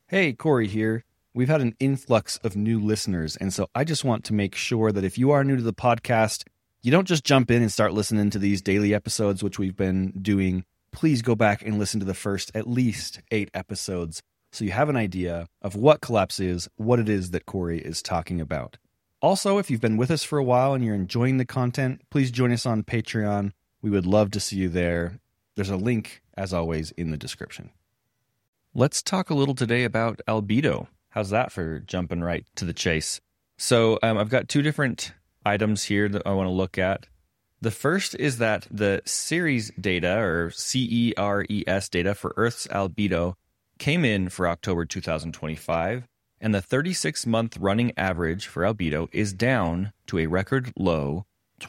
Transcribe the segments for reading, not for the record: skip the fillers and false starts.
Hey, Corey here. We've had an influx of new listeners, and so I just want to make sure that if you are new to the podcast, you don't just jump in and start listening to these daily episodes, which we've been doing. Please go back and listen to the first at least 8 episodes so you have an idea of what Collapse is, what it is that Corey is talking about. Also, if you've been with us for a while and you're enjoying the content, please join us on Patreon. We would love to see you there. There's a link, as always, in the description. Let's talk a little today about albedo. How's that for jumping right to the chase? So I've got 2 different items here that I want to look at. The first is that the CERES data, or CERES data for Earth's albedo, came in for October 2025, and the 36-month running average for albedo is down to a record low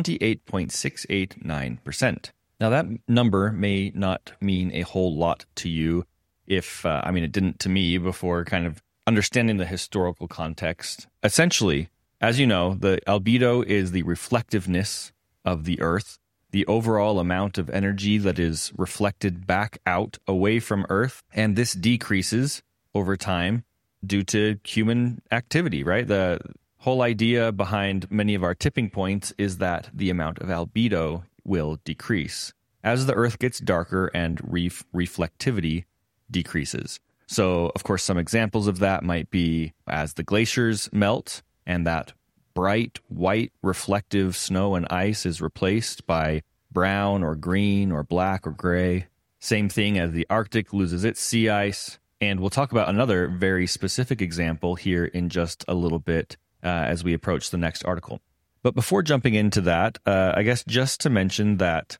28.689%. Now that number may not mean a whole lot to you if, it didn't to me before kind of understanding the historical context. Essentially, as you know, the albedo is the reflectiveness of the Earth, the overall amount of energy that is reflected back out away from Earth, and this decreases over time due to human activity, right? The whole idea behind many of our tipping points is that the amount of albedo will decrease as the Earth gets darker and reflectivity decreases. So, of course, some examples of that might be as the glaciers melt and that bright white reflective snow and ice is replaced by brown or green or black or gray. Same thing as the Arctic loses its sea ice. And we'll talk about another very specific example here in just a little bit as we approach the next article. But before jumping into that, I guess just to mention that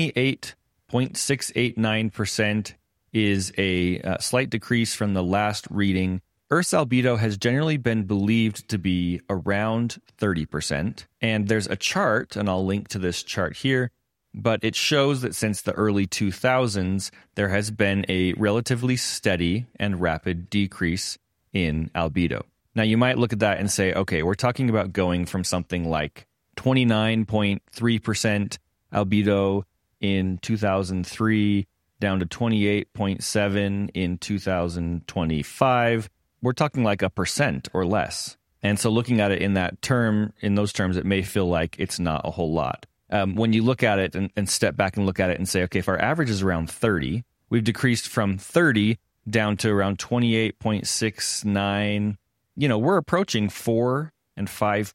28.689% is a slight decrease from the last reading. Earth's albedo has generally been believed to be around 30%. And there's a chart, and I'll link to this chart here, but it shows that since the early 2000s, there has been a relatively steady and rapid decrease in albedo. Now, you might look at that and say, okay, we're talking about going from something like 29.3% albedo in 2003 down to 28.7 in 2025. We're talking like 1% or less. And so looking at it in those terms, it may feel like it's not a whole lot. When you look at it and step back and look at it and say, okay, if our average is around 30, we've decreased from 30 down to around 28.69. We're approaching 4 and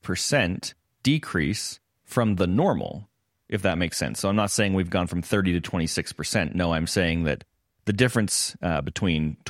5% decrease from the normal, if that makes sense. So I'm not saying we've gone from 30 to 26%. No, I'm saying that the difference between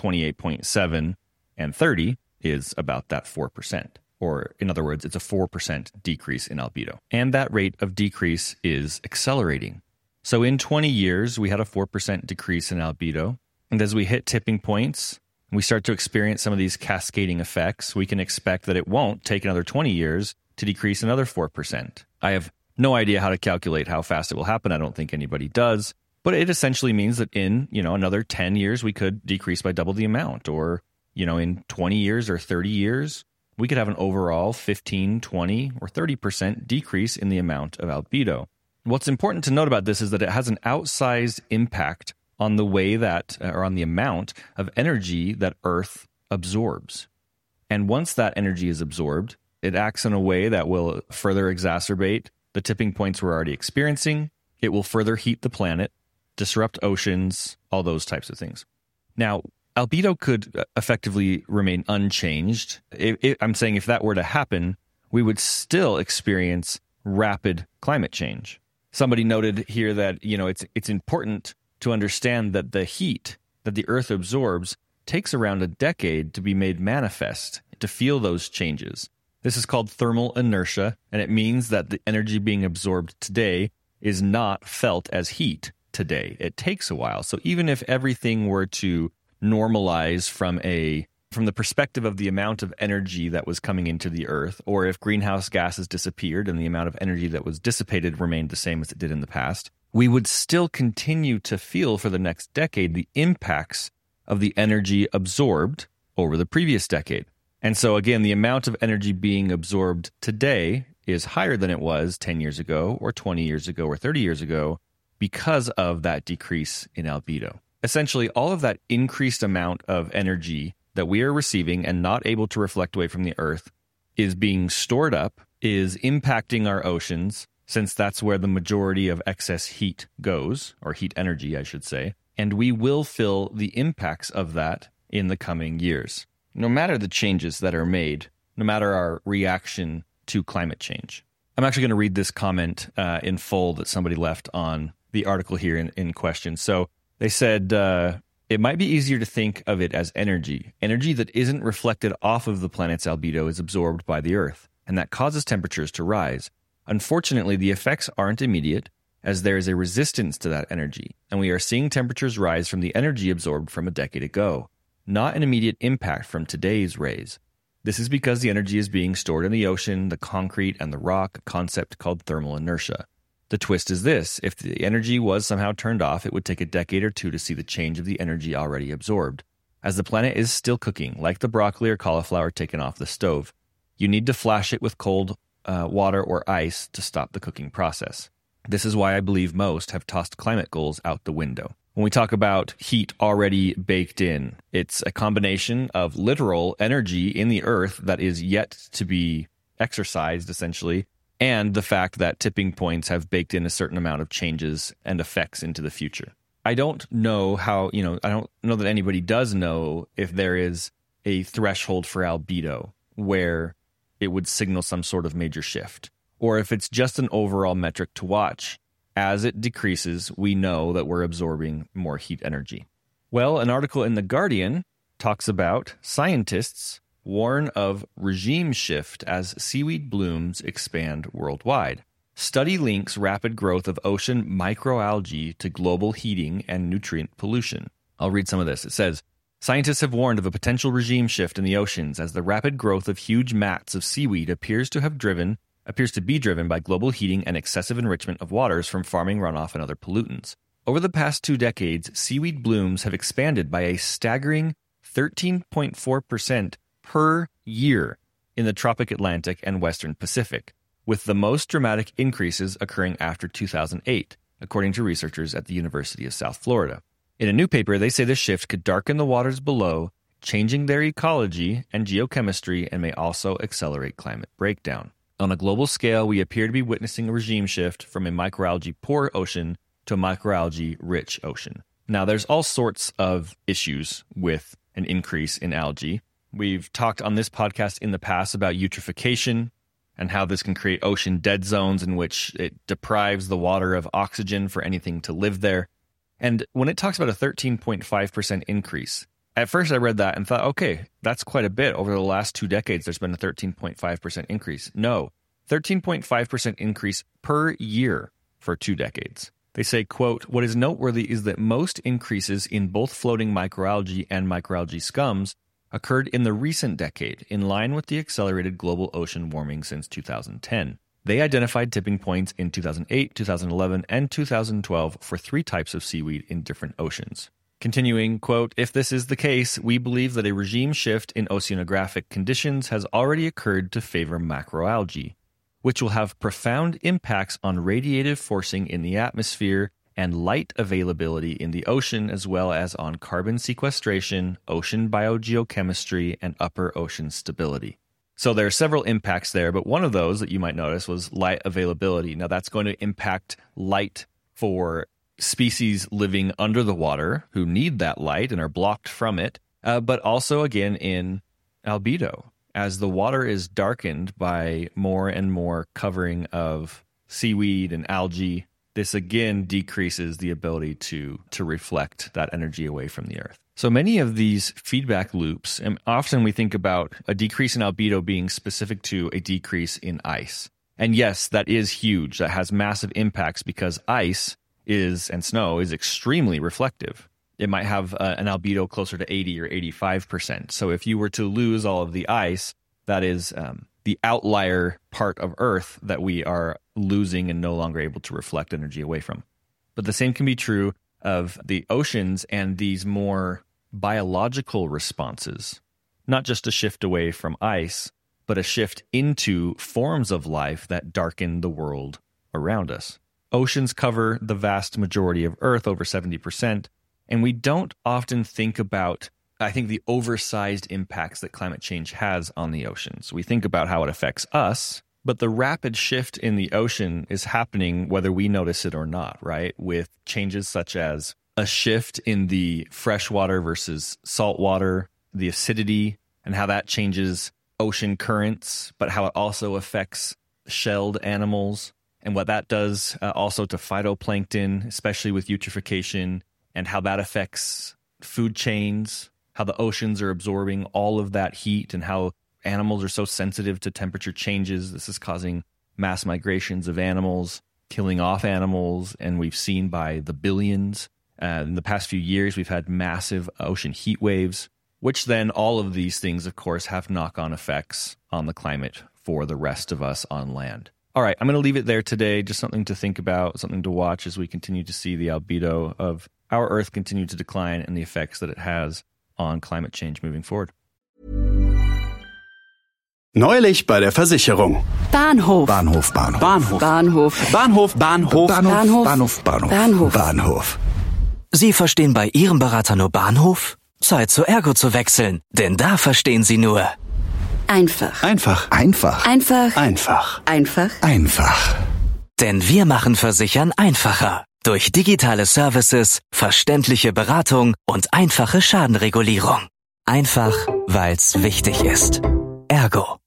28.7 and 30 is about that 4%. Or in other words, it's a 4% decrease in albedo. And that rate of decrease is accelerating. So in 20 years, we had a 4% decrease in albedo. And as we hit tipping points, we start to experience some of these cascading effects, we can expect that it won't take another 20 years to decrease another 4%. I have no idea how to calculate how fast it will happen. I don't think anybody does. But it essentially means that in, another 10 years, we could decrease by double the amount. Or, in 20 years or 30 years, we could have an overall 15, 20, or 30% decrease in the amount of albedo. What's important to note about this is that it has an outsized impact on the way that, or on the amount of energy that Earth absorbs. And once that energy is absorbed, it acts in a way that will further exacerbate the tipping points we're already experiencing. It will further heat the planet, disrupt oceans, all those types of things. Now, albedo could effectively remain unchanged. I'm saying if that were to happen, we would still experience rapid climate change. Somebody noted here that, it's important to understand that the heat that the Earth absorbs takes around a decade to be made manifest, to feel those changes. This is called thermal inertia, and it means that the energy being absorbed today is not felt as heat today. It takes a while. So even if everything were to normalize from the perspective of the amount of energy that was coming into the Earth, or if greenhouse gases disappeared and the amount of energy that was dissipated remained the same as it did in the past, we would still continue to feel for the next decade the impacts of the energy absorbed over the previous decade. And so again, the amount of energy being absorbed today is higher than it was 10 years ago or 20 years ago or 30 years ago because of that decrease in albedo. Essentially, all of that increased amount of energy that we are receiving and not able to reflect away from the Earth is being stored up, is impacting our oceans, since that's where the majority of excess heat goes, or heat energy, I should say, and we will feel the impacts of that in the coming years. No matter the changes that are made, no matter our reaction to climate change. I'm actually going to read this comment in full that somebody left on the article here in question. So they said, it might be easier to think of it as energy. Energy that isn't reflected off of the planet's albedo is absorbed by the Earth, and that causes temperatures to rise. Unfortunately, the effects aren't immediate, as there is a resistance to that energy, and we are seeing temperatures rise from the energy absorbed from a decade ago, not an immediate impact from today's rays. This is because the energy is being stored in the ocean, the concrete, and the rock, a concept called thermal inertia. The twist is this: if the energy was somehow turned off, it would take a decade or two to see the change of the energy already absorbed. As the planet is still cooking, like the broccoli or cauliflower taken off the stove, you need to flash it with cold water or ice to stop the cooking process. This is why I believe most have tossed climate goals out the window. When we talk about heat already baked in, it's a combination of literal energy in the Earth that is yet to be exercised, essentially, and the fact that tipping points have baked in a certain amount of changes and effects into the future. I don't know how, I don't know that anybody does know if there is a threshold for albedo where it would signal some sort of major shift, or if it's just an overall metric to watch. As it decreases, we know that we're absorbing more heat energy. Well, an article in The Guardian talks about scientists warn of regime shift as seaweed blooms expand worldwide. Study links rapid growth of ocean microalgae to global heating and nutrient pollution. I'll read some of this. It says, scientists have warned of a potential regime shift in the oceans as the rapid growth of huge mats of seaweed appears to be driven by global heating and excessive enrichment of waters from farming runoff and other pollutants. Over the past 2 decades, seaweed blooms have expanded by a staggering 13.4% per year in the tropic Atlantic and Western Pacific, with the most dramatic increases occurring after 2008, according to researchers at the University of South Florida. In a new paper, they say this shift could darken the waters below, changing their ecology and geochemistry, and may also accelerate climate breakdown. On a global scale, we appear to be witnessing a regime shift from a microalgae-poor ocean to a microalgae-rich ocean. Now, there's all sorts of issues with an increase in algae. We've talked on this podcast in the past about eutrophication and how this can create ocean dead zones in which it deprives the water of oxygen for anything to live there. And when it talks about a 13.5% increase, at first I read that and thought, okay, that's quite a bit. Over the last 2 decades, there's been a 13.5% increase. No, 13.5% increase per year for 2 decades. They say, quote, what is noteworthy is that most increases in both floating microalgae and microalgae scums occurred in the recent decade, in line with the accelerated global ocean warming since 2010. They identified tipping points in 2008, 2011, and 2012 for 3 types of seaweed in different oceans. Continuing, quote, if this is the case, we believe that a regime shift in oceanographic conditions has already occurred to favor macroalgae, which will have profound impacts on radiative forcing in the atmosphere and light availability in the ocean, as well as on carbon sequestration, ocean biogeochemistry, and upper ocean stability. So there are several impacts there, but one of those that you might notice was light availability. Now that's going to impact light for species living under the water who need that light and are blocked from it, but also, again, in albedo. As the water is darkened by more and more covering of seaweed and algae, this again decreases the ability to reflect that energy away from the Earth. So many of these feedback loops, and often we think about a decrease in albedo being specific to a decrease in ice. And yes, that is huge. That has massive impacts because ice and snow is extremely reflective. It might have an albedo closer to 80 or 85%. So if you were to lose all of the ice, that is the outlier part of Earth that we are losing and no longer able to reflect energy away from. But the same can be true of the oceans and these more biological responses, not just a shift away from ice, but a shift into forms of life that darken the world around us. Oceans cover the vast majority of Earth, over 70%, and we don't often think about I think, the oversized impacts that climate change has on the oceans. We think about how it affects us, but the rapid shift in the ocean is happening whether we notice it or not, right? With changes such as a shift in the freshwater versus saltwater, the acidity, and how that changes ocean currents, but how it also affects shelled animals and what that does also to phytoplankton, especially with eutrophication, and how that affects food chains, how the oceans are absorbing all of that heat, and how animals are so sensitive to temperature changes. This is causing mass migrations of animals, killing off animals, and we've seen by the billions. In the past few years, we've had massive ocean heat waves, which then all of these things, of course, have knock-on effects on the climate for the rest of us on land. All right, I'm going to leave it there today. Just something to think about, something to watch as we continue to see the albedo of our Earth continue to decline and the effects that it has on climate change moving forward. Neulich bei der Versicherung. Bahnhof. Bahnhof, Bahnhof. Bahnhof. Bahnhof. Bahnhof, Bahnhof. Bahnhof. Bahnhof, Bahnhof. Bahnhof. Bahnhof. Sie verstehen bei Ihrem Berater nur Bahnhof? Zeit zu Ergo zu wechseln, denn da verstehen Sie nur Einfach. Einfach. Einfach. Einfach. Einfach. Einfach. Einfach. Denn wir machen Versichern einfacher. Durch digitale Services, verständliche Beratung und einfache Schadenregulierung. Einfach, weil's wichtig ist. Ergo.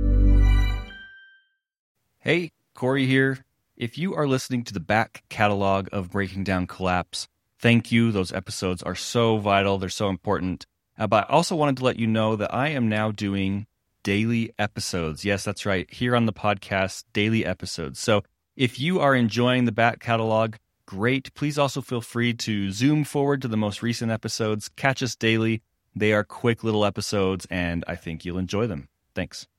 Hey, Corey here. If you are listening to the back catalog of Breaking Down Collapse, thank you. Those episodes are so vital. They're so important. But I also wanted to let you know that I am now doing daily episodes. Yes, that's right. Here on the podcast, daily episodes. So if you are enjoying the back catalog, great. Please also feel free to zoom forward to the most recent episodes. Catch us daily. They are quick little episodes, and I think you'll enjoy them. Thanks.